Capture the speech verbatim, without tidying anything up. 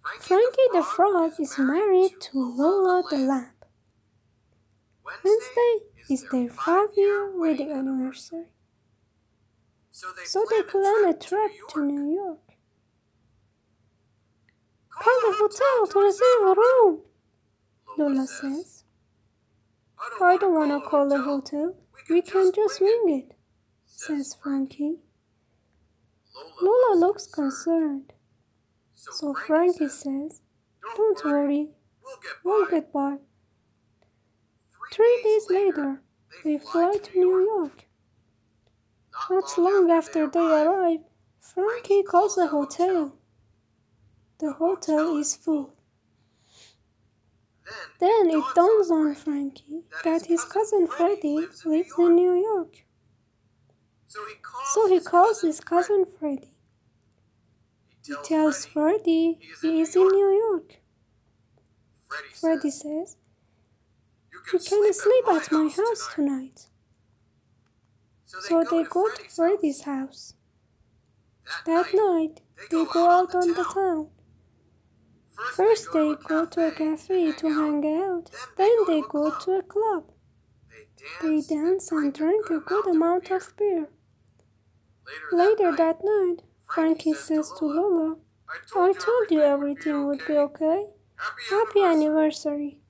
Frankie the Frog is married to Lola the Lamb. Wednesday is their five-year wedding anniversary. So they plan a trip to New York. Call the hotel to reserve a room, Lola says. I don't want to call the hotel. We can just wing it, says Frankie. Lola looks concerned. So Frankie says, don't worry, we'll get by. Three days later, they fly to New York. Not long after they arrive, Frankie calls the hotel. The hotel is full. Then it dawns on Frankie that his cousin Freddie lives in New York. So he calls his cousin Freddie. He tells Freddie he is in New York. Freddie says, you can sleep at my house tonight. So they go to Freddie's house. That night, they go out on the town. First they go to a cafe to hang out, then they go to a club. They dance and drink a good amount of beer. Later that night, Frankie says to Lola, I told you everything would be okay. Happy anniversary.